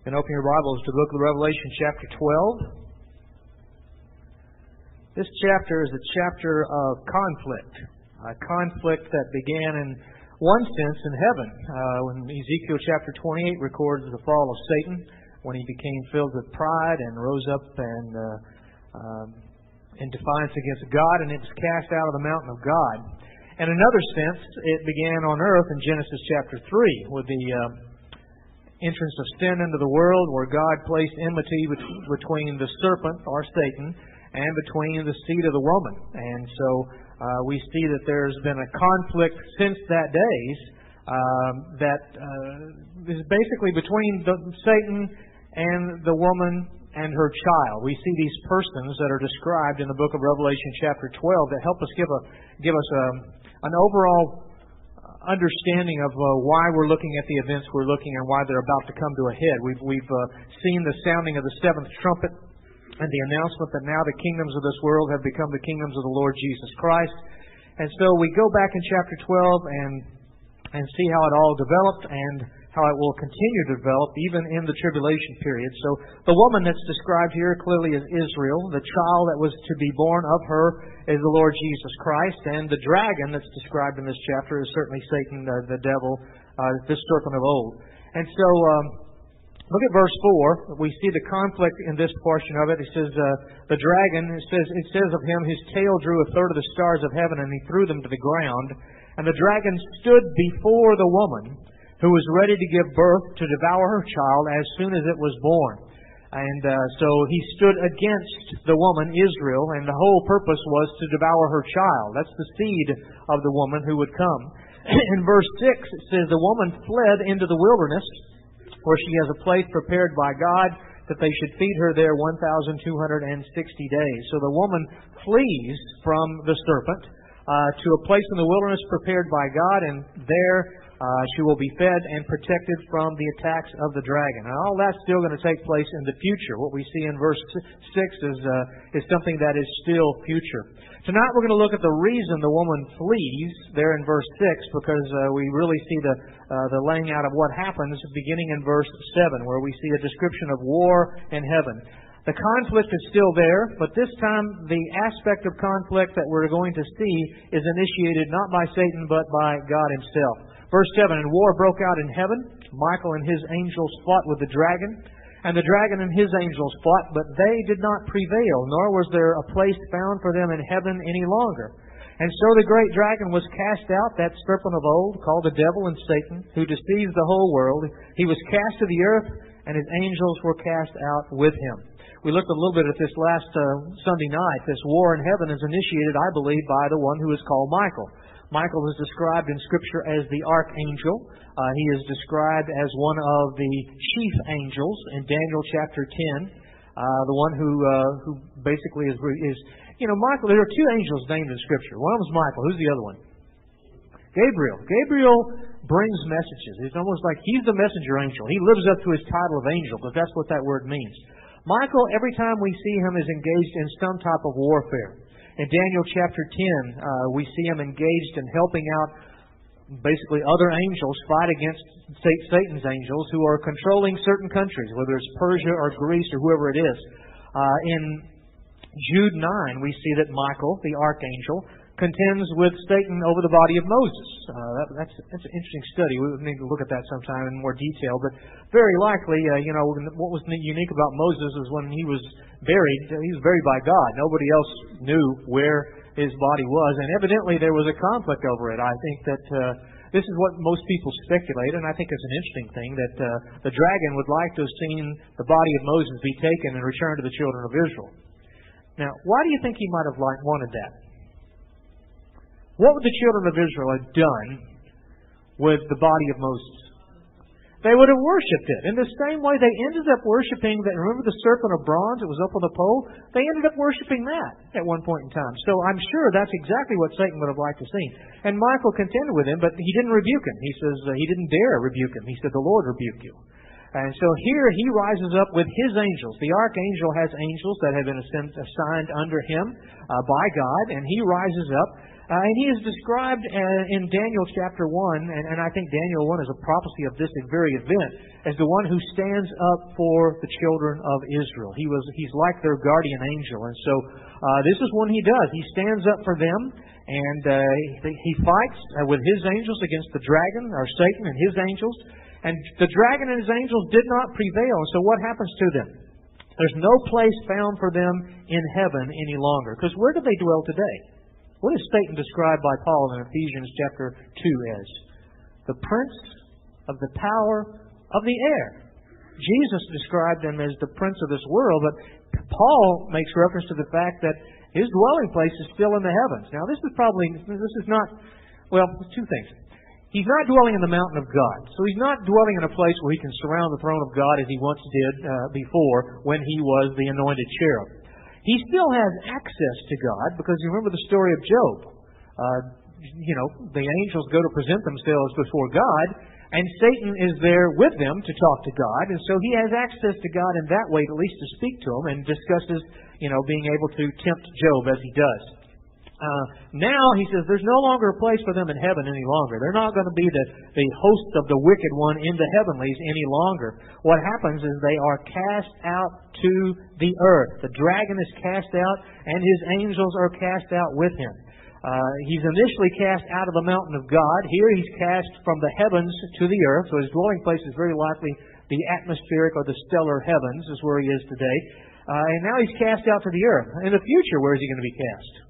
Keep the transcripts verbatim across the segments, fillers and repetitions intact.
And open your Bibles to the book of Revelation, chapter twelve. This chapter is a chapter of conflict. A conflict that began in one sense in heaven. Uh, when Ezekiel chapter twenty-eight records the fall of Satan, when he became filled with pride and rose up and uh, um, in defiance against God, and it was cast out of the mountain of God. In another sense, it began on earth in Genesis chapter three with the uh, entrance of sin into the world, where God placed enmity between the serpent, or Satan, and between the seed of the woman. And so uh, we see that there's been a conflict since that days um, that uh, is basically between the, Satan and the woman and her child. We see these persons that are described in the book of Revelation chapter twelve that help us give a give us a, an overall understanding of uh, why we're looking at the events we're looking and why they're about to come to a head. We've we've uh, seen the sounding of the seventh trumpet and the announcement that now the kingdoms of this world have become the kingdoms of the Lord Jesus Christ. And so we go back in chapter twelve and and see how it all developed and how it will continue to develop even in the tribulation period. So the woman that's described here clearly is Israel. The child that was to be born of her is the Lord Jesus Christ. And the dragon that's described in this chapter is certainly Satan, uh, the devil, uh, this serpent of old. And so um, look at verse four. We see the conflict in this portion of it. It says, uh, the dragon, it says, it says of him, his tail drew a third of the stars of heaven, and he threw them to the ground. And the dragon stood before the woman, who was ready to give birth to devour her child as soon as it was born. And uh, so he stood against the woman, Israel, and the whole purpose was to devour her child. That's the seed of the woman who would come. In verse six, it says, the woman fled into the wilderness, where she has a place prepared by God, that they should feed her there one thousand two hundred sixty days. So the woman flees from the serpent uh, to a place in the wilderness prepared by God, and there Uh, she will be fed and protected from the attacks of the dragon. Now, all that's still going to take place in the future. What we see in verse six is uh, is something that is still future. Tonight we're going to look at the reason the woman flees there in verse six, because uh, we really see the uh, the laying out of what happens beginning in verse seven, where we see a description of war in heaven. The conflict is still there, but this time the aspect of conflict that we're going to see is initiated not by Satan but by God Himself. Verse seven, and war broke out in heaven. Michael and his angels fought with the dragon, and the dragon and his angels fought, but they did not prevail, nor was there a place found for them in heaven any longer. And so the great dragon was cast out, that serpent of old, called the devil and Satan, who deceives the whole world. He was cast to the earth, and his angels were cast out with him. We looked a little bit at this last uh, Sunday night. This war in heaven is initiated, I believe, by the one who is called Michael. Michael is described in Scripture as the archangel. Uh, he is described as one of the chief angels in Daniel chapter ten. Uh, the one who uh, who basically is, is, you know, Michael, there are two angels named in Scripture. One of them is Michael. Who's the other one? Gabriel. Gabriel brings messages. It's almost like he's the messenger angel. He lives up to his title of angel, because that's what that word means. Michael, every time we see him, is engaged in some type of warfare. In Daniel chapter ten, uh, we see him engaged in helping out basically other angels fight against Satan's angels who are controlling certain countries, whether it's Persia or Greece or whoever it is. Uh, in Jude nine, we see that Michael, the archangel, contends with Satan over the body of Moses. Uh, that, that's, that's an interesting study. We need to look at that sometime in more detail. But very likely, uh, you know, what was unique about Moses is when he was buried, he was buried by God. Nobody else knew where his body was. And evidently there was a conflict over it. I think that uh, this is what most people speculate, and I think it's an interesting thing, that uh, the dragon would like to have seen the body of Moses be taken and returned to the children of Israel. Now, why do you think he might have liked, wanted that? What would the children of Israel have done with the body of Moses? They would have worshipped it. In the same way they ended up worshipping, that, remember the serpent of bronze that was up on the pole? They ended up worshipping that at one point in time. So I'm sure that's exactly what Satan would have liked to see. And Michael contended with him, but he didn't rebuke him. He says uh, he didn't dare rebuke him. He said, the Lord rebuke you. And so here he rises up with his angels. The archangel has angels that have been assigned under him uh, by God, and he rises up. Uh, and he is described uh, in Daniel chapter one, and, and I think Daniel one is a prophecy of this very event, as the one who stands up for the children of Israel. He was He's like their guardian angel. And so uh, this is what he does. He stands up for them, and uh, he, he fights uh, with his angels against the dragon, or Satan and his angels. And the dragon and his angels did not prevail. And so what happens to them? There's no place found for them in heaven any longer. Because where do they dwell today? What is Satan described by Paul in Ephesians chapter two as? The prince of the power of the air. Jesus described him as the prince of this world, but Paul makes reference to the fact that his dwelling place is still in the heavens. Now, this is probably, this is not, well, two things. He's not dwelling in the mountain of God. So he's not dwelling in a place where he can surround the throne of God as he once did uh, before when he was the anointed cherub. He still has access to God, because you remember the story of Job. Uh, you know, the angels go to present themselves before God, and Satan is there with them to talk to God, and so he has access to God in that way, at least to speak to him, and discusses, you know, being able to tempt Job as he does. Uh, now, he says, there's no longer a place for them in heaven any longer. They're not going to be the, the host of the wicked one in the heavenlies any longer. What happens is they are cast out to the earth. The dragon is cast out, and his angels are cast out with him. Uh, he's initially cast out of the mountain of God. Here he's cast from the heavens to the earth. So his dwelling place is very likely the atmospheric or the stellar heavens is where he is today. Uh, and now he's cast out to the earth. In the future, where is he going to be cast?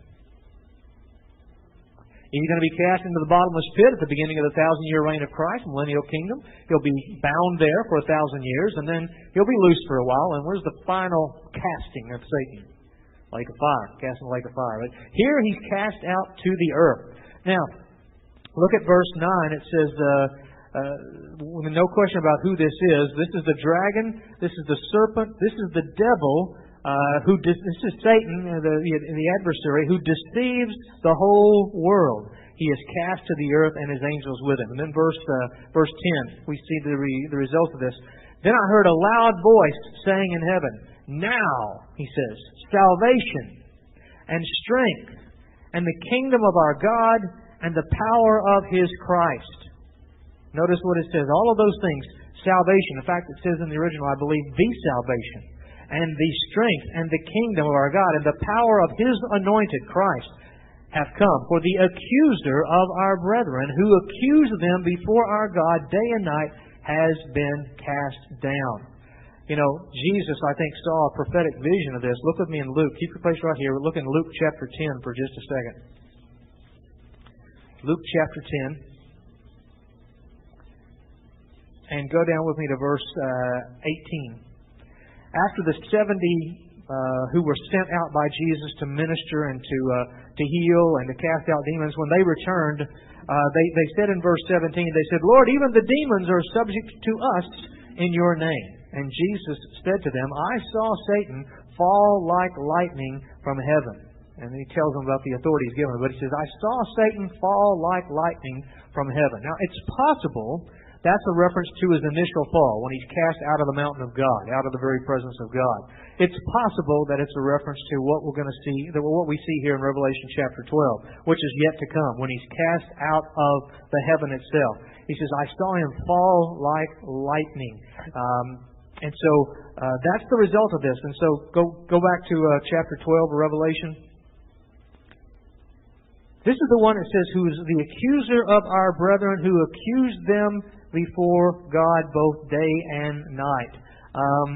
He's going to be cast into the bottomless pit at the beginning of the thousand-year reign of Christ, millennial kingdom. He'll be bound there for a thousand years, and then he'll be loose for a while. And where's the final casting of Satan? Lake of fire. Cast in the lake of fire. But here he's cast out to the earth. Now, look at verse nine. It says, uh, uh, no question about who this is. This is the dragon. This is the serpent. This is the devil. Uh, who de- this is Satan, uh, the, the adversary, who deceives the whole world. He is cast to the earth, and his angels with him. And then verse uh, verse ten, we see the re- the result of this. Then I heard a loud voice saying in heaven, "Now," he says, "salvation and strength and the kingdom of our God and the power of His Christ." Notice what it says. All of those things, salvation. In fact, it says in the original, I believe, the salvation. And the strength and the kingdom of our God and the power of His anointed Christ have come. For the accuser of our brethren, who accused them before our God day and night, has been cast down. You know, Jesus, I think, saw a prophetic vision of this. Look with me in Luke. Keep your place right here. Look in Luke chapter ten for just a second. Luke chapter ten. And go down with me to verse uh, eighteen. After the seventy uh, who were sent out by Jesus to minister and to uh, to heal and to cast out demons, when they returned, uh, they, they said in verse seventeen, they said, "Lord, even the demons are subject to us in your name." And Jesus said to them, "I saw Satan fall like lightning from heaven." And then he tells them about the authority he's given. But he says, "I saw Satan fall like lightning from heaven." Now, it's possible that's a reference to his initial fall, when he's cast out of the mountain of God, out of the very presence of God. It's possible that it's a reference to what we're going to see, what we see here in Revelation chapter twelve, which is yet to come, when he's cast out of the heaven itself. He says, "I saw him fall like lightning." Um, and so uh, that's the result of this. And so go go back to uh, chapter twelve of Revelation. This is the one that says, "Who is the accuser of our brethren, who accused them before God both day and night." Um,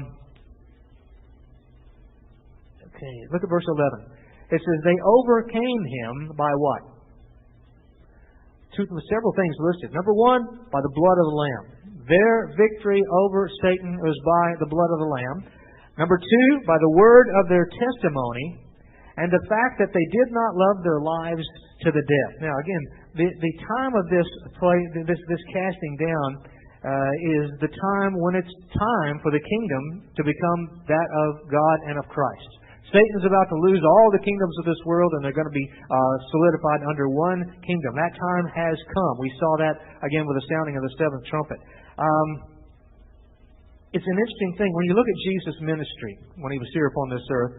okay, look at verse eleven. It says, "They overcame him by what?" Two, several things listed. Number one, by the blood of the Lamb. Their victory over Satan was by the blood of the Lamb. Number two, by the word of their testimony, and the fact that they did not love their lives to the death. Now, again, the the time of this play, this this casting down, uh, is the time when it's time for the kingdom to become that of God and of Christ. Satan's about to lose all the kingdoms of this world, and they're going to be uh, solidified under one kingdom. That time has come. We saw that again with the sounding of the seventh trumpet. Um, it's an interesting thing when you look at Jesus' ministry when he was here upon this earth.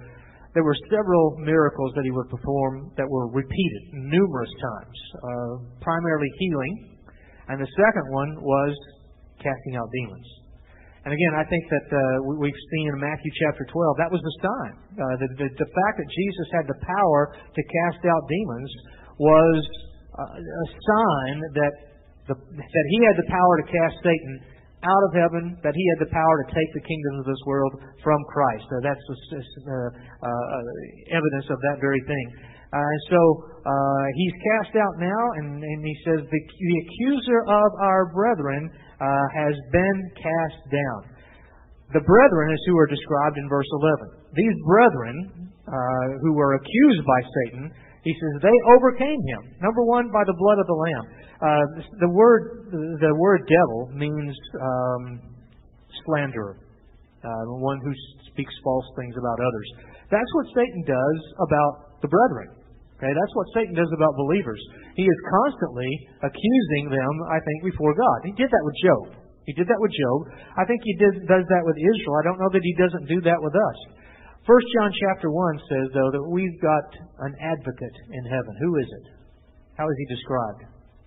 there were several miracles that He would perform that were repeated numerous times, uh, primarily healing. And the second one was casting out demons. And again, I think that uh, we've seen in Matthew chapter twelve, that was the sign. Uh, the, the, the fact that Jesus had the power to cast out demons was uh, a sign that the, that He had the power to cast Satan out of heaven, that He had the power to take the kingdoms of this world from Christ. So that's uh, uh, evidence of that very thing. Uh, and so uh, He's cast out now, and, and He says, the, the accuser of our brethren uh, has been cast down. The brethren is who are described in verse eleven. These brethren uh, who were accused by Satan, He says, they overcame him. Number one, by the blood of the Lamb. Uh, the word the word devil means um, slanderer, uh, one who speaks false things about others. That's what Satan does about the brethren. Okay, that's what Satan does about believers. He is constantly accusing them, I think, before God. He did that with Job. He did that with Job. I think He did, does that with Israel. I don't know that He doesn't do that with us. First John chapter one says, though, that we've got an advocate in heaven. Who is it? How is He described?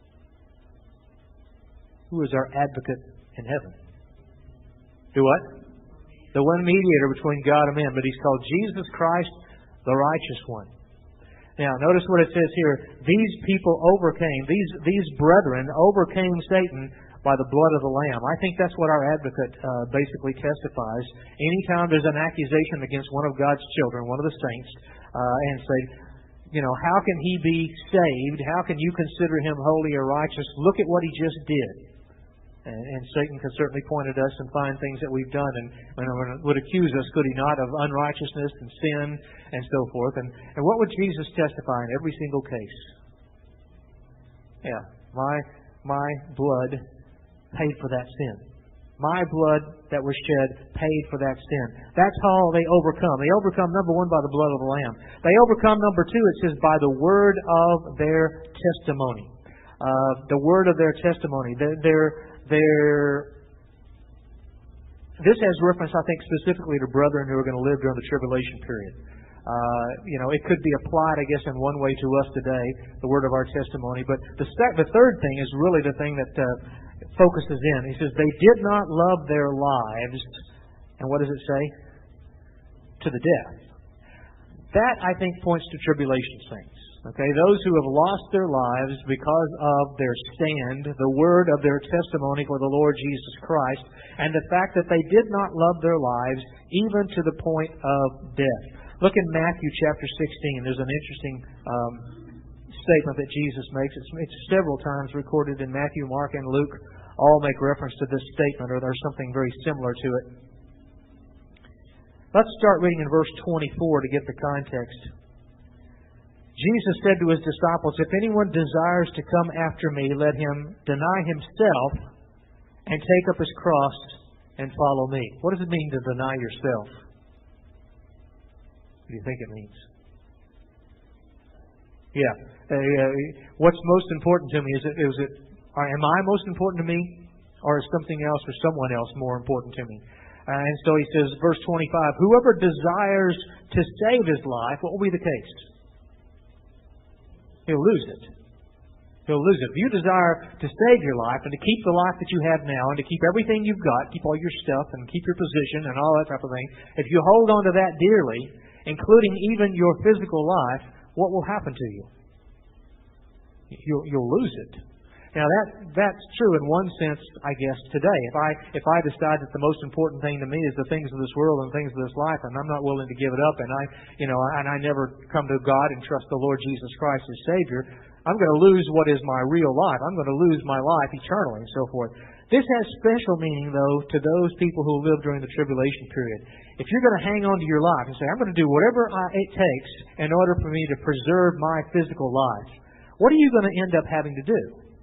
Who is our advocate in heaven? Do what? The one mediator between God and man. But He's called Jesus Christ, the righteous one. Now, notice what it says here. These people overcame, these, these brethren overcame Satan by the blood of the Lamb. I think that's what our advocate uh, basically testifies. Anytime there's an accusation against one of God's children, one of the saints, uh, and say, you know, how can he be saved? How can you consider him holy or righteous? Look at what he just did. And, and Satan can certainly point at us and find things that we've done and, and would accuse us, could he not, of unrighteousness and sin and so forth. And, and what would Jesus testify in every single case? Yeah, my my blood paid for that sin. My blood that was shed paid for that sin. That's how they overcome. They overcome, number one, by the blood of the Lamb. They overcome, number two, it says, by the word of their testimony. Uh, the word of their testimony. Their, their, their, this has reference, I think, specifically to brethren who are going to live during the tribulation period. Uh, you know, it could be applied, I guess, in one way to us today, the word of our testimony. But the, sec- the third thing is really the thing that uh, focuses in. He says, they did not love their lives, and what does it say? To the death. That, I think, points to tribulation saints. Okay, those who have lost their lives because of their stand, the word of their testimony for the Lord Jesus Christ, and the fact that they did not love their lives even to the point of death. Look in Matthew chapter sixteen. There's an interesting um, statement that Jesus makes. It's, it's several times recorded in Matthew, Mark, and Luke. All make reference to this statement, or there's something very similar to it. Let's start reading in verse twenty-four to get the context. Jesus said to His disciples, if anyone desires to come after me, let him deny himself and take up his cross and follow me. What does it mean to deny yourself? What do you think it means? Yeah. Uh, uh, what's most important to me? Is it, is it, am I most important to me? Or is something else or someone else more important to me? Uh, and so He says, verse twenty-five, whoever desires to save his life, what will be the case? He'll lose it. He'll lose it. If you desire to save your life and to keep the life that you have now and to keep everything you've got, keep all your stuff and keep your position and all that type of thing, if you hold on to that dearly, including even your physical life, what will happen to you? You'll, you'll lose it. Now that that's true in one sense, I guess, today. If I if I decide that the most important thing to me is the things of this world and things of this life, and I'm not willing to give it up, and I you know and I never come to God and trust the Lord Jesus Christ as Savior, I'm going to lose what is my real life. I'm going to lose my life eternally and so forth. This has special meaning, though, to those people who live during the tribulation period. If you're going to hang on to your life and say, I'm going to do whatever it takes in order for me to preserve my physical life, what are you going to end up having to do?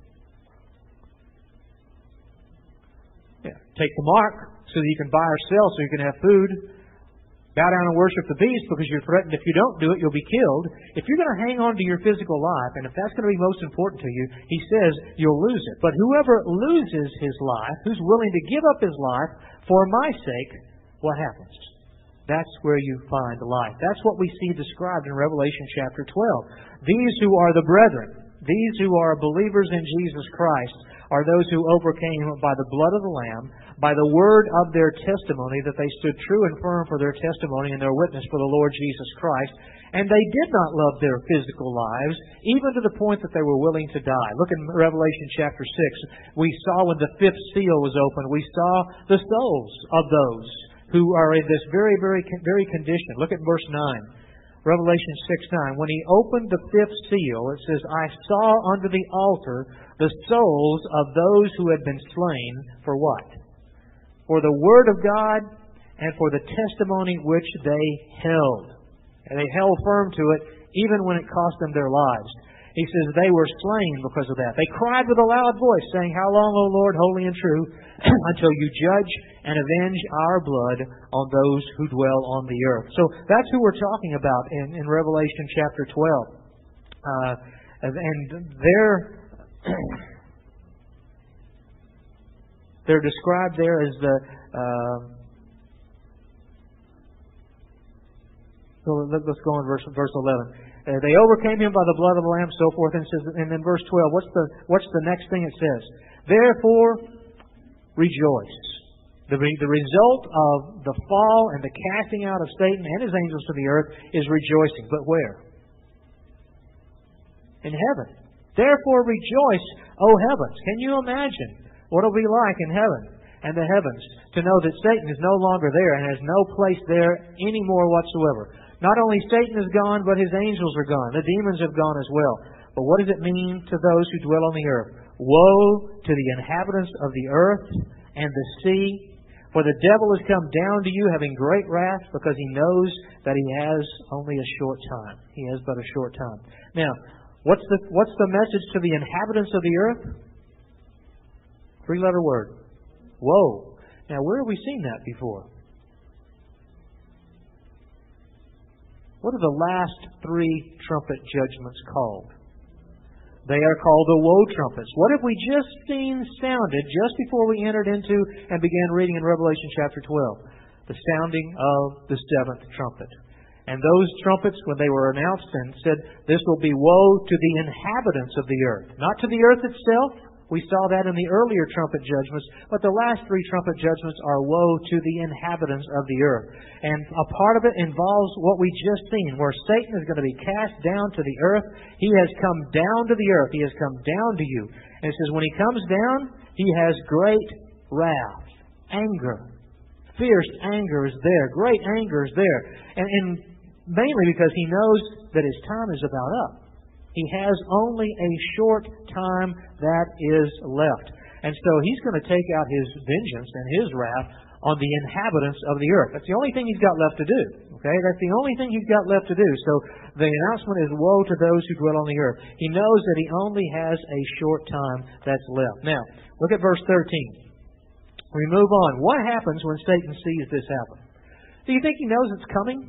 Yeah. Take the mark so that you can buy or sell so you can have food. Bow down and worship the beast because you're threatened if you don't do it, you'll be killed. If you're going to hang on to your physical life, and if that's going to be most important to you, He says you'll lose it. But whoever loses his life, who's willing to give up his life for my sake, what happens? That's where you find life. That's what we see described in Revelation chapter twelve. These who are the brethren, these who are believers in Jesus Christ, are those who overcame by the blood of the Lamb, by the word of their testimony, that they stood true and firm for their testimony and their witness for the Lord Jesus Christ. And they did not love their physical lives, even to the point that they were willing to die. Look in Revelation chapter six. We saw when the fifth seal was opened, we saw the souls of those who are in this very, very, very condition. Look at verse nine. Revelation six nine. When He opened the fifth seal, it says, I saw under the altar the souls of those who had been slain for what? For the word of God and for the testimony which they held. And they held firm to it, even when it cost them their lives. He says they were slain because of that. They cried with a loud voice, saying, How long, O Lord, holy and true, until you judge and avenge our blood on those who dwell on the earth. So that's who we're talking about in, in Revelation chapter twelve. Uh, and they're, they're described there as the... Uh, so let's go on verse, verse eleven. Uh, they overcame him by the blood of the Lamb, so forth. And says, and then verse twelve. What's the what's the next thing it says? Therefore, rejoice. The re, the result of the fall and the casting out of Satan and his angels to the earth is rejoicing. But where? In heaven. Therefore, rejoice, O heavens. Can you imagine what it'll be like in heaven and the heavens to know that Satan is no longer there and has no place there anymore whatsoever? Not only Satan is gone, but his angels are gone. The demons have gone as well. But what does it mean to those who dwell on the earth? Woe to the inhabitants of the earth and the sea, for the devil has come down to you having great wrath, because he knows that he has only a short time. He has but a short time. Now, what's the what's the message to the inhabitants of the earth? Three-letter word. Woe. Now, where have we seen that before? What are the last three trumpet judgments called? They are called the woe trumpets. What have we just seen sounded just before we entered into and began reading in Revelation chapter twelve? The sounding of the seventh trumpet. And those trumpets, when they were announced and said, this will be woe to the inhabitants of the earth. Not to the earth itself. We saw that in the earlier trumpet judgments. But the last three trumpet judgments are woe to the inhabitants of the earth. And a part of it involves what we just seen, where Satan is going to be cast down to the earth. He has come down to the earth. He has come down to you. And it says when He comes down, He has great wrath, anger. Fierce anger is there. Great anger is there. And, and mainly because He knows that His time is about up. He has only a short time that is left. And so He's going to take out His vengeance and His wrath on the inhabitants of the earth. That's the only thing He's got left to do. Okay? That's the only thing He's got left to do. So the announcement is woe to those who dwell on the earth. He knows that He only has a short time that's left. Now, look at verse thirteen. We move on. What happens when Satan sees this happen? Do you think he knows it's coming?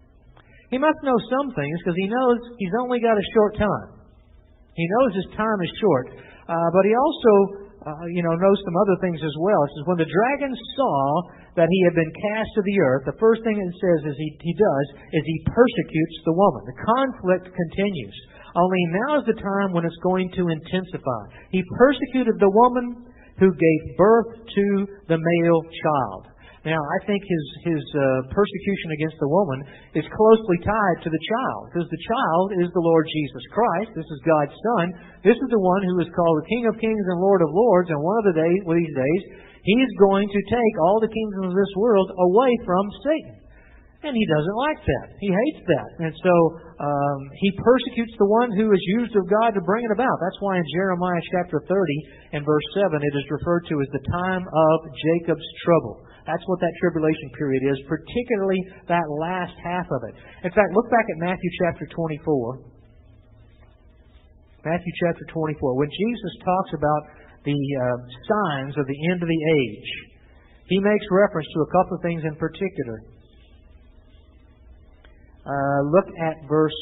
He must know some things, because he knows he's only got a short time. He knows his time is short. Uh, but he also, uh, you know, knows some other things as well. It says, when the dragon saw that he had been cast to the earth, the first thing it says is he, he does is he persecutes the woman. The conflict continues. Only now is the time when it's going to intensify. He persecuted the woman who gave birth to the male child. Now, I think his his uh, persecution against the woman is closely tied to the child, because the child is the Lord Jesus Christ. This is God's Son. This is the one who is called the King of Kings and Lord of Lords. And one of the days, one of these days, He is going to take all the kingdoms of this world away from Satan. And He doesn't like that. He hates that. And so um, He persecutes the one who is used of God to bring it about. That's why in Jeremiah chapter thirty and verse seven it is referred to as the time of Jacob's trouble. That's what that tribulation period is, particularly that last half of it. In fact, look back at Matthew chapter twenty-four. Matthew chapter twenty-four. When Jesus talks about the uh, signs of the end of the age, He makes reference to a couple of things in particular. Uh, look at verse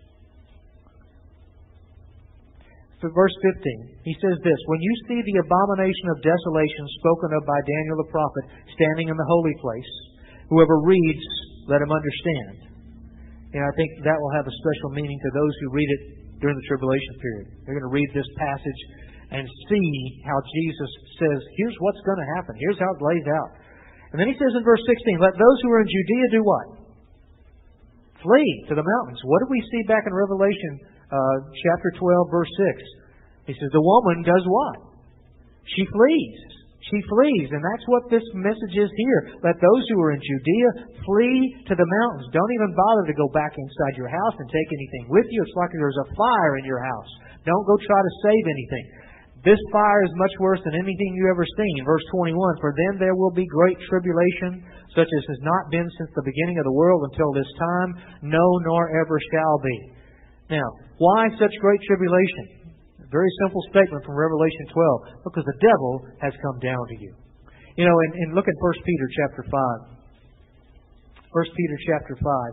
verse fifteen. He says this, when you see the abomination of desolation spoken of by Daniel the prophet standing in the holy place, whoever reads let him understand. And I think that will have a special meaning to those who read it during the tribulation period. They're going to read this passage and see how Jesus says, here's what's going to happen. Here's how it lays out. And then he says in verse sixteen, let those who are in Judea do what? Flee to the mountains. What do we see back in Revelation uh, chapter twelve, verse six? He says, the woman does what? She flees. She flees, and that's what this message is here. Let those who are in Judea flee to the mountains. Don't even bother to go back inside your house and take anything with you. It's like there's a fire in your house. Don't go try to save anything. This fire is much worse than anything you've ever seen. Verse twenty-one, for then there will be great tribulation, such as has not been since the beginning of the world until this time, no, nor ever shall be. Now, why such great tribulation? Very simple statement from Revelation twelve. Because the devil has come down to you. You know, and, and look at First Peter chapter five. First Peter chapter five.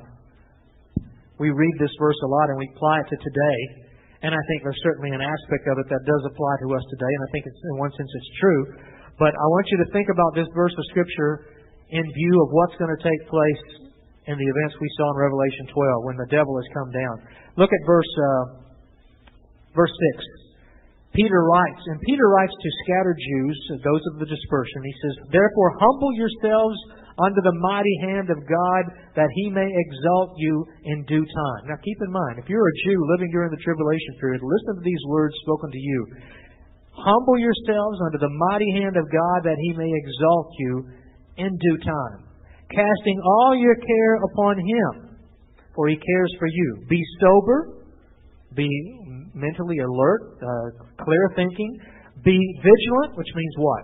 We read this verse a lot and we apply it to today. And I think there's certainly an aspect of it that does apply to us today. And I think it's, in one sense it's true. But I want you to think about this verse of Scripture in view of what's going to take place in the events we saw in Revelation twelve when the devil has come down. Look at verse, uh, verse six. Peter writes, and Peter writes to scattered Jews, those of the dispersion. He says, therefore humble yourselves under the mighty hand of God, that He may exalt you in due time. Now keep in mind, if you're a Jew living during the tribulation period, listen to these words spoken to you. Humble yourselves under the mighty hand of God, that He may exalt you in due time. Casting all your care upon Him, for He cares for you. Be sober, be mentally alert, uh, clear thinking. Be vigilant, which means what?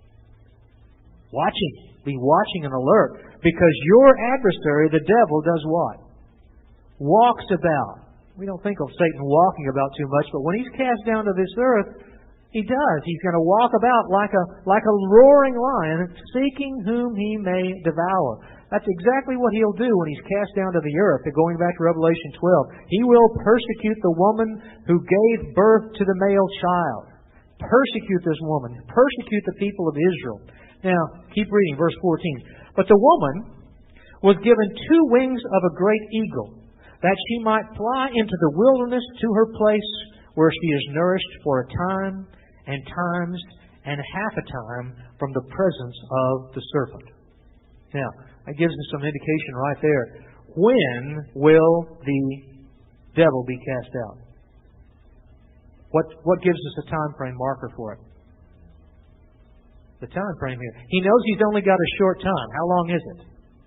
Watching. Be watching and alert. Because your adversary, the devil, does what? Walks about. We don't think of Satan walking about too much, but when he's cast down to this earth, he does. He's going to walk about like a like a roaring lion, seeking whom he may devour. That's exactly what he'll do when he's cast down to the earth. Going back to Revelation twelve, he will persecute the woman who gave birth to the male child. Persecute this woman. Persecute the people of Israel. Now, keep reading, verse fourteen. But the woman was given two wings of a great eagle, that she might fly into the wilderness to her place, where she is nourished for a time, and times, and half a time from the presence of the serpent. Now, that gives us some indication right there. When will the devil be cast out? What what gives us a time frame marker for it? The time frame here. He knows he's only got a short time. How long is it?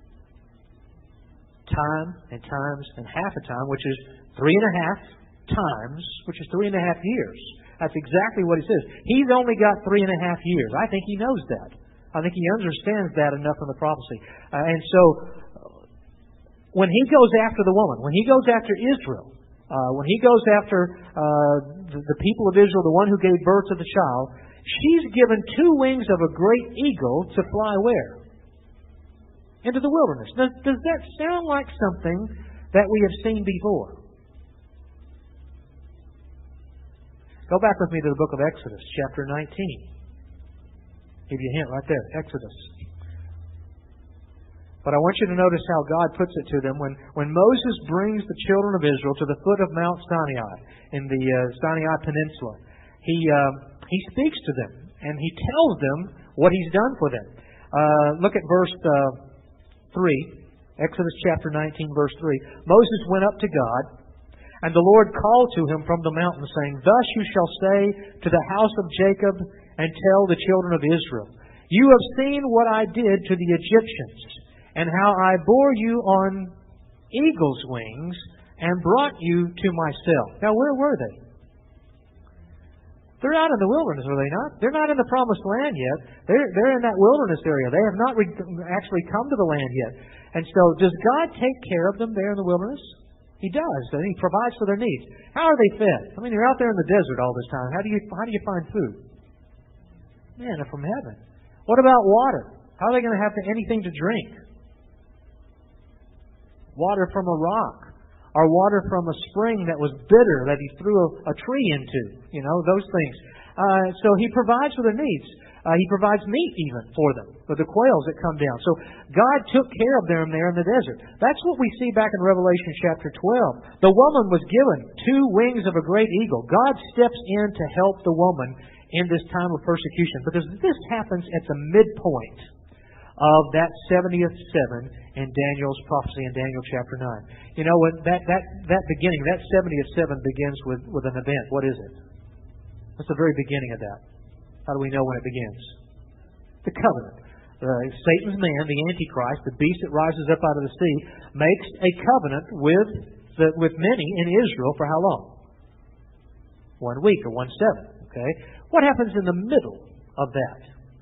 Time and times and half a time, which is three and a half times, which is three and a half years. That's exactly what he says. He's only got three and a half years. I think he knows that. I think he understands that enough in the prophecy. Uh, and so, when he goes after the woman, when he goes after Israel, uh, when he goes after uh, the, the people of Israel, the one who gave birth to the child, she's given two wings of a great eagle to fly where? Into the wilderness. Does, does that sound like something that we have seen before? Go back with me to the book of Exodus, chapter nineteen. Give you a hint right there, Exodus. But I want you to notice how God puts it to them when, when Moses brings the children of Israel to the foot of Mount Sinai in the uh, Sinai Peninsula. He uh, he speaks to them and he tells them what He's done for them. Uh, look at verse uh, three, Exodus chapter nineteen, verse three. Moses went up to God, and the Lord called to him from the mountain, saying, thus you shall say to the house of Jacob, and tell the children of Israel, you have seen what I did to the Egyptians, and how I bore you on eagle's wings, and brought you to myself. Now, where were they? They're out in the wilderness, are they not? They're not in the promised land yet. They're, they're in that wilderness area. They have not re- actually come to the land yet. And so, does God take care of them there in the wilderness? He does, and He provides for their needs. How are they fed? I mean, you're out there in the desert all this time. How do you how do you find food? Man, they're from heaven. What about water? How are they going to have anything to drink? Water from a rock, or water from a spring that was bitter that He threw a, a tree into. You know, those things. Uh, so He provides for their needs. Uh, he provides meat even for them, for the quails that come down. So God took care of them there in the desert. That's what we see back in Revelation chapter twelve. The woman was given two wings of a great eagle. God steps in to help the woman in this time of persecution, because this happens at the midpoint of that seventieth seven in Daniel's prophecy in Daniel chapter nine. You know, when that, that, that beginning, that seventieth seven begins with, with an event. What is it? What's the very beginning of that? How do we know when it begins? The covenant. Uh, Satan's man, the Antichrist, the beast that rises up out of the sea, makes a covenant with the, with many in Israel for how long? One week or one seventh. Okay. What happens in the middle of that?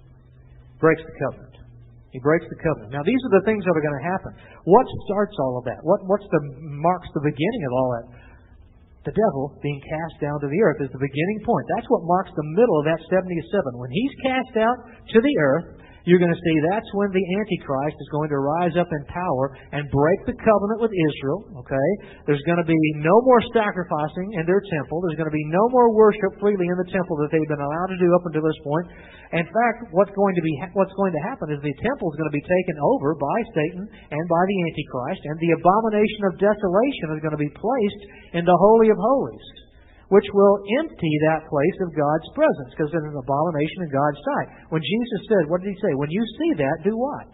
Breaks the covenant. He breaks the covenant. Now, these are the things that are going to happen. What starts all of that? What what's the marks the beginning of all that? The devil being cast down to the earth is the beginning point. That's what marks the middle of that seventieth seven. When he's cast out to the earth, you're going to see that's when the Antichrist is going to rise up in power and break the covenant with Israel. Okay, there's going to be no more sacrificing in their temple. There's going to be no more worship freely in the temple that they've been allowed to do up until this point. In fact, what's going to be what's going to happen is the temple is going to be taken over by Satan and by the Antichrist, and the abomination of desolation is going to be placed in the Holy of Holies, which will empty that place of God's presence, because it's an abomination in God's sight. When Jesus said, what did He say? When you see that, do what?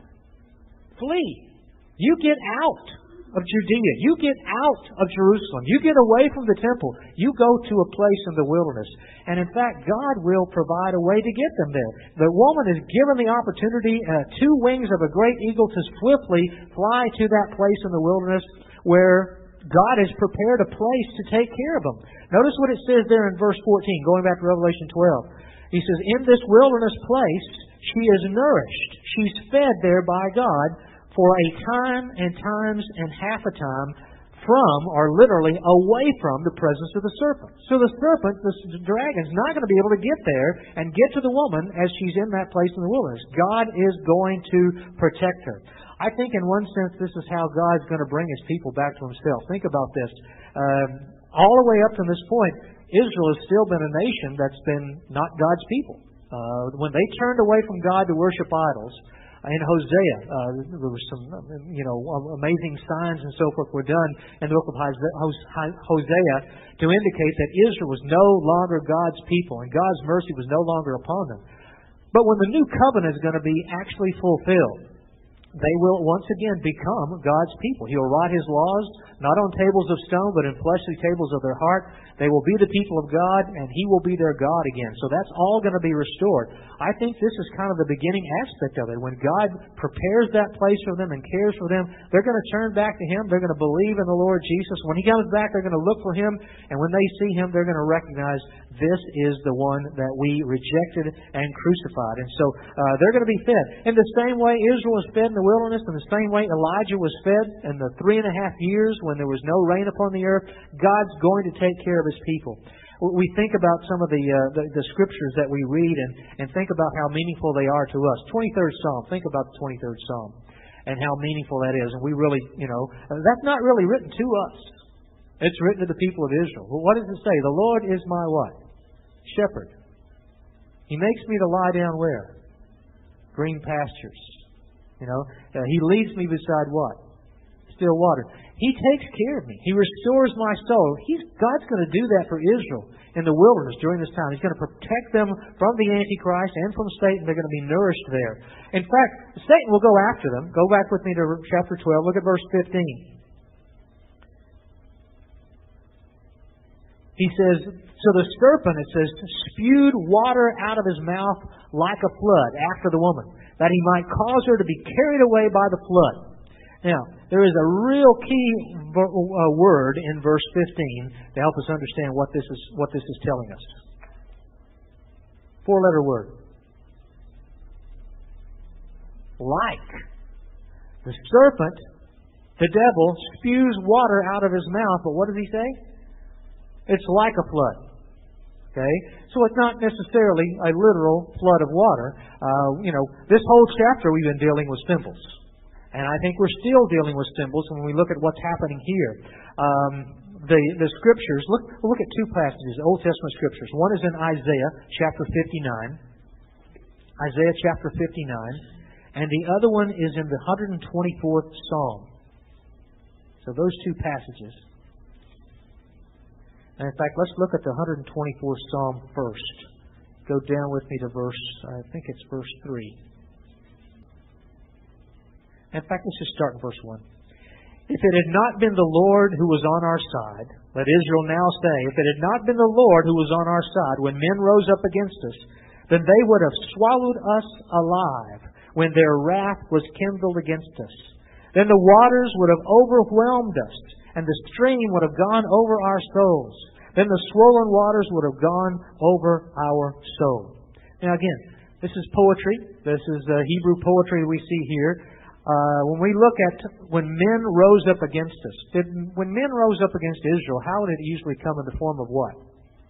Flee. You get out of Judea. You get out of Jerusalem. You get away from the temple. You go to a place in the wilderness. And in fact, God will provide a way to get them there. The woman is given the opportunity, uh, two wings of a great eagle, to swiftly fly to that place in the wilderness where God has prepared a place to take care of them. Notice what it says there in verse fourteen, going back to Revelation twelve. He says, in this wilderness place she is nourished. She's fed there by God for a time and times and half a time from, or literally away from, the presence of the serpent. So the serpent, the dragon's not going to be able to get there and get to the woman as she's in that place in the wilderness. God is going to protect her. I think in one sense this is how God's going to bring His people back to Himself. Think about this. Um, all the way up to this point, Israel has still been a nation that's been not God's people. Uh, when they turned away from God to worship idols, in Hosea, uh, there were some, you know, amazing signs and so forth were done in the book of Hosea to indicate that Israel was no longer God's people and God's mercy was no longer upon them. But when the new covenant is going to be actually fulfilled, they will once again become God's people. He'll write His laws, not on tables of stone, but in fleshly tables of their heart. They will be the people of God, and He will be their God again. So that's all going to be restored. I think this is kind of the beginning aspect of it. When God prepares that place for them and cares for them, they're going to turn back to Him. They're going to believe in the Lord Jesus. When He comes back, they're going to look for Him. And when they see Him, they're going to recognize this is the one that we rejected and crucified. And so uh, they're going to be fed. In the same way Israel was fed in the wilderness, in the same way Elijah was fed in the three and a half years when there was no rain upon the earth, God's going to take care of His people. We think about some of the, uh, the the scriptures that we read and, and think about how meaningful they are to us. twenty-third Psalm. Think about the twenty-third Psalm and how meaningful that is. And we really, you know, that's not really written to us. It's written to the people of Israel. Well, what does it say? The Lord is my what? Shepherd. He makes me to lie down where? Green pastures. You know, uh, He leads me beside what? Still water. He takes care of me. He restores my soul. He's, God's going to do that for Israel in the wilderness during this time. He's going to protect them from the Antichrist and from Satan. They're going to be nourished there. In fact, Satan will go after them. Go back with me to chapter twelve. Look at verse fifteen. He says, so the serpent, it says, spewed water out of his mouth like a flood after the woman, that he might cause her to be carried away by the flood. Now, there is a real key uh, word in verse fifteen to help us understand what this is what this is telling us. Four-letter word. Like. The serpent, the devil, spews water out of his mouth, but what does he say? It's like a flood. Okay? So it's not necessarily a literal flood of water. Uh, you know, this whole chapter we've been dealing with symbols. And I think we're still dealing with symbols when we look at what's happening here. Um, the the scriptures, look we'll look at two passages, Old Testament scriptures. One is in Isaiah chapter fifty-nine. Isaiah chapter fifty-nine, and the other one is in the one hundred twenty-fourth Psalm. So those two passages. And in fact, let's look at the one hundred twenty-fourth Psalm first. Go down with me to verse, I think it's verse three. In fact, let's just start in verse one. If it had not been the Lord who was on our side, let Israel now say, if it had not been the Lord who was on our side when men rose up against us, then they would have swallowed us alive when their wrath was kindled against us. Then the waters would have overwhelmed us, and the stream would have gone over our souls. Then the swollen waters would have gone over our soul. Now again, this is poetry. This is uh, Hebrew poetry we see here. Uh, when we look at when men rose up against us, did, when men rose up against Israel, how did it usually come in the form of what?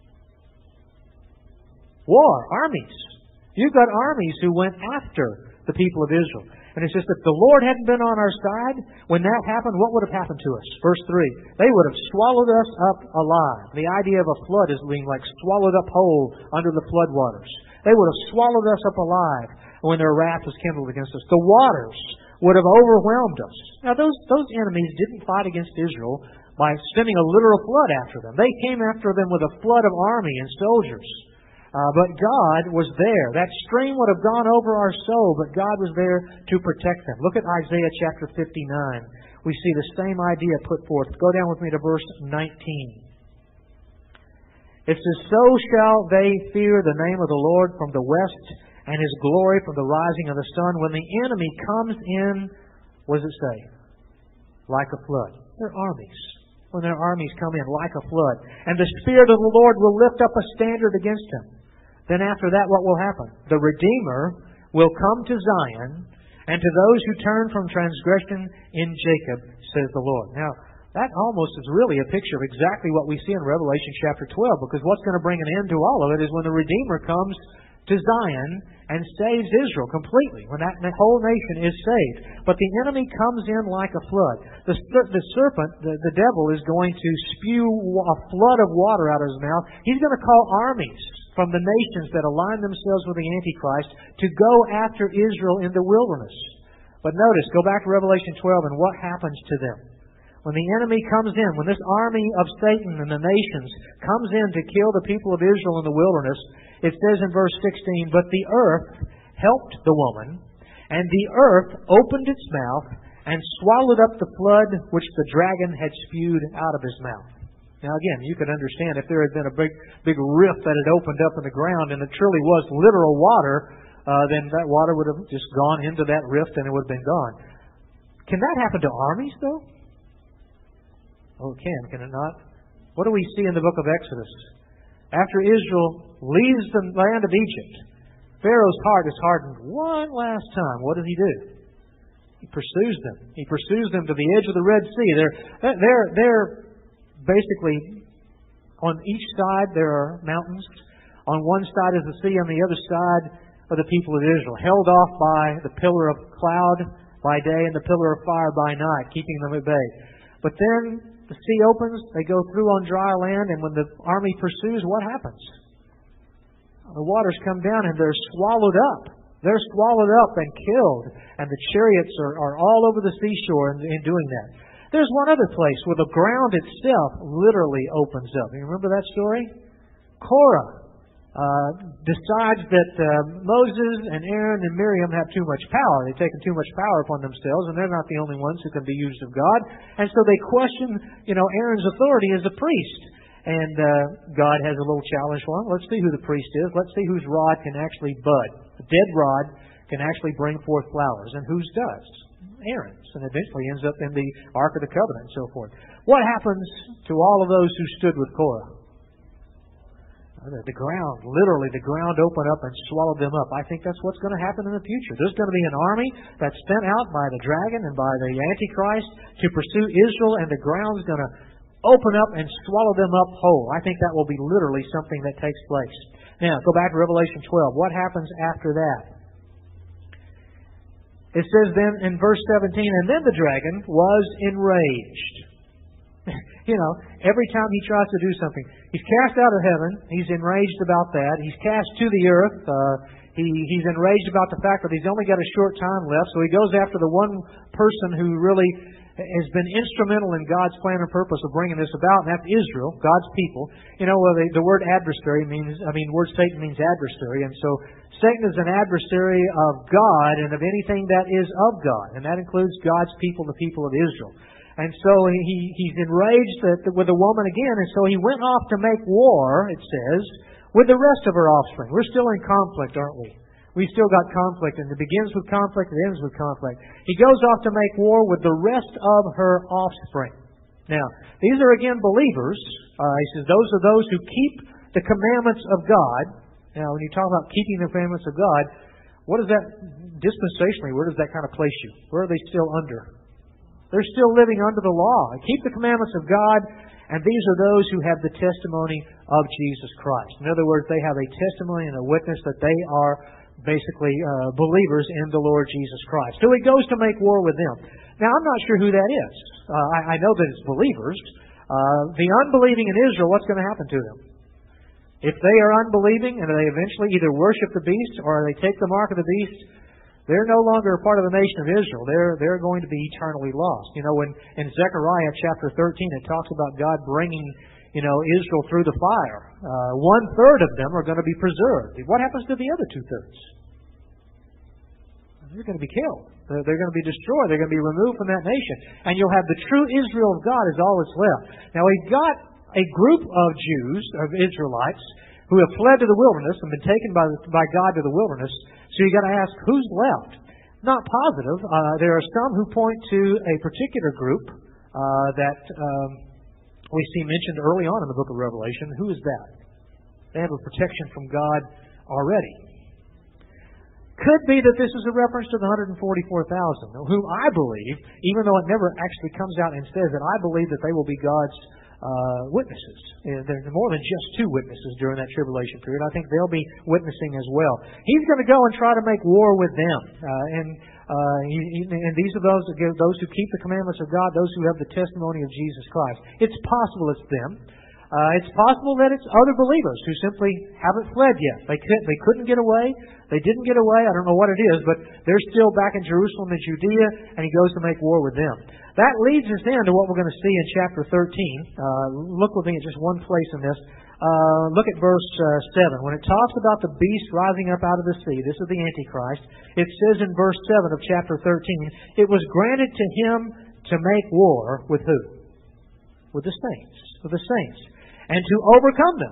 War, armies. You've got armies who went after the people of Israel. And it's just that the Lord hadn't been on our side. When that happened, what would have happened to us? Verse three. They would have swallowed us up alive. The idea of a flood is being like swallowed up whole under the flood waters. They would have swallowed us up alive when their wrath was kindled against us. The waters would have overwhelmed us. Now, those, those enemies didn't fight against Israel by sending a literal flood after them. They came after them with a flood of army and soldiers. Uh, but God was there. That stream would have gone over our soul, but God was there to protect them. Look at Isaiah chapter fifty-nine. We see the same idea put forth. Go down with me to verse nineteen. It says, so shall they fear the name of the Lord from the west, and His glory from the rising of the sun. When the enemy comes in, what does it say? Like a flood. They're armies. When their armies come in like a flood. And the Spirit of the Lord will lift up a standard against them. Then after that, what will happen? The Redeemer will come to Zion, and to those who turn from transgression in Jacob, says the Lord. Now, that almost is really a picture of exactly what we see in Revelation chapter twelve, because what's going to bring an end to all of it is when the Redeemer comes to Zion and saves Israel completely, when that whole nation is saved. But the enemy comes in like a flood. The, the serpent, the, the devil, is going to spew a flood of water out of his mouth. He's going to call armies from the nations that align themselves with the Antichrist to go after Israel in the wilderness. But notice, go back to Revelation twelve, and what happens to them? When the enemy comes in, when this army of Satan and the nations comes in to kill the people of Israel in the wilderness, it says in verse sixteen, but the earth helped the woman, and the earth opened its mouth and swallowed up the flood which the dragon had spewed out of his mouth. Now again, you can understand if there had been a big big rift that had opened up in the ground and it truly was literal water, uh, then that water would have just gone into that rift and it would have been gone. Can that happen to armies, though? Oh, it can, can it not? What do we see in the book of Exodus? After Israel leaves the land of Egypt, Pharaoh's heart is hardened one last time. What does he do? He pursues them. He pursues them to the edge of the Red Sea. They're, they're, they're basically, on each side there are mountains. On one side is the sea, on the other side are the people of Israel, held off by the pillar of cloud by day and the pillar of fire by night, keeping them at bay. But then the sea opens, they go through on dry land, and when the army pursues, what happens? The waters come down and they're swallowed up. They're swallowed up and killed, and the chariots are, are all over the seashore in, in doing that. There's one other place where the ground itself literally opens up. You remember that story? Korah uh, decides that uh, Moses and Aaron and Miriam have too much power. They've taken too much power upon themselves, and they're not the only ones who can be used of God. And so they question, you know, Aaron's authority as a priest. And uh, God has a little challenge for them. Let's see who the priest is. Let's see whose rod can actually bud. A dead rod can actually bring forth flowers. And whose does? Aaron's. And eventually ends up in the Ark of the Covenant and so forth. What happens to all of those who stood with Korah? The ground, literally the ground opened up and swallowed them up. I think that's what's going to happen in the future. There's going to be an army that's sent out by the dragon and by the Antichrist to pursue Israel, and the ground's going to open up and swallow them up whole. I think that will be literally something that takes place. Now, go back to Revelation twelve. What happens after that? It says then in verse seventeen, and then the dragon was enraged. You know, every time he tries to do something, he's cast out of heaven. He's enraged about that. He's cast to the earth. Uh, He, he's enraged about the fact that he's only got a short time left, so he goes after the one person who really has been instrumental in God's plan and purpose of bringing this about, and that's Israel, God's people. You know, the, the word adversary means, I mean, word Satan means adversary, and so Satan is an adversary of God and of anything that is of God, and that includes God's people, the people of Israel. And so he, he's enraged with the woman again, and so he went off to make war, it says, with the rest of her offspring. We're still in conflict, aren't we? We've still got conflict, and it begins with conflict, it ends with conflict. He goes off to make war with the rest of her offspring. Now, these are again believers. Uh, he says those are those who keep the commandments of God. Now, when you talk about keeping the commandments of God, what does that, dispensationally, where does that kind of place you? Where are they still under? They're still living under the law. They keep the commandments of God, and these are those who have the testimony of Jesus Christ. In other words, they have a testimony and a witness that they are basically uh, believers in the Lord Jesus Christ. So he goes to make war with them. Now, I'm not sure who that is. Uh, I, I know that it's believers. Uh, the unbelieving in Israel, what's going to happen to them? If they are unbelieving and they eventually either worship the beast or they take the mark of the beast, they're no longer a part of the nation of Israel. They're they're going to be eternally lost. You know, when in Zechariah chapter thirteen, it talks about God bringing, you know, Israel through the fire. Uh, one third of them are going to be preserved. What happens to the other two thirds? They're going to be killed. They're, they're going to be destroyed. They're going to be removed from that nation. And you'll have the true Israel of God is all that's left. Now, we've got a group of Jews, of Israelites, who have fled to the wilderness and been taken by, by God to the wilderness. So you've got to ask, who's left? Not positive. Uh, there are some who point to a particular group uh, that um, we see mentioned early on in the book of Revelation. Who is that? They have a protection from God already. Could be that this is a reference to the one hundred forty-four thousand, whom I believe, even though it never actually comes out and says that, I believe that they will be God's uh, witnesses. There's more than just two witnesses during that tribulation period. I think they'll be witnessing as well. He's going to go and try to make war with them. Uh, and uh, he, and these are those, those who keep the commandments of God, those who have the testimony of Jesus Christ. It's possible it's them. Uh, it's possible that it's other believers who simply haven't fled yet. They couldn't, they couldn't get away. They didn't get away. I don't know what it is, but they're still back in Jerusalem and Judea, and he goes to make war with them. That leads us then to what we're going to see in chapter thirteen. Uh, look with me at just one place in this. Uh, look at verse uh, seven. When it talks about the beast rising up out of the sea, this is the Antichrist, it says in verse seven of chapter thirteen, it was granted to him to make war with who? With the saints. With the saints. And to overcome them.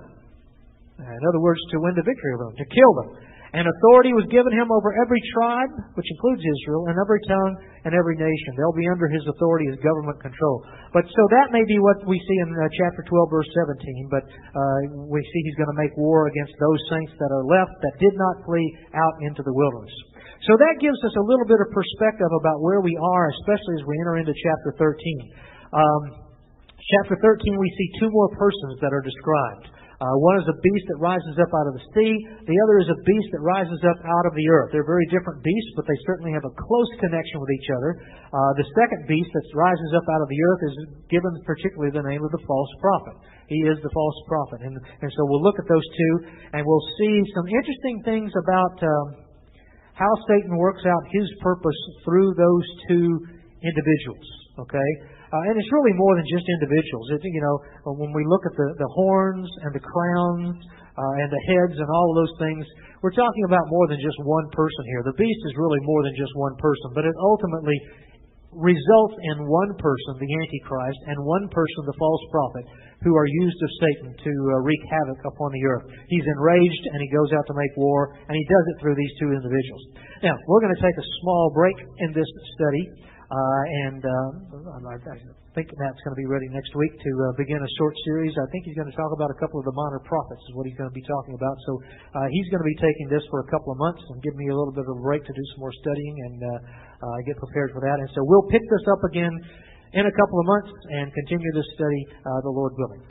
In other words, to win the victory over them, to kill them. And authority was given him over every tribe, which includes Israel, and every tongue and every nation. They'll be under his authority, his government control. But so that may be what we see in uh, chapter twelve, verse seventeen. But uh, we see he's going to make war against those saints that are left that did not flee out into the wilderness. So that gives us a little bit of perspective about where we are, especially as we enter into chapter thirteen. Um, chapter thirteen, we see two more persons that are described. Uh, one is a beast that rises up out of the sea. The other is a beast that rises up out of the earth. They're very different beasts, but they certainly have a close connection with each other. Uh, the second beast that rises up out of the earth is given particularly the name of the false prophet. He is the false prophet. And, and so we'll look at those two, and we'll see some interesting things about um, how Satan works out his purpose through those two individuals. Okay? Uh, and it's really more than just individuals. It, you know, when we look at the, the horns and the crowns uh, and the heads and all of those things, we're talking about more than just one person here. The beast is really more than just one person, but it ultimately results in one person, the Antichrist, and one person, the false prophet, who are used of Satan to uh, wreak havoc upon the earth. He's enraged and he goes out to make war, and he does it through these two individuals. Now, we're going to take a small break in this study. Uh, and uh, I think Matt's going to be ready next week to uh, begin a short series. I think he's going to talk about a couple of the minor prophets is what he's going to be talking about. So uh, he's going to be taking this for a couple of months and give me a little bit of a break to do some more studying and uh, uh, get prepared for that. And so we'll pick this up again in a couple of months and continue this study, uh, the Lord willing.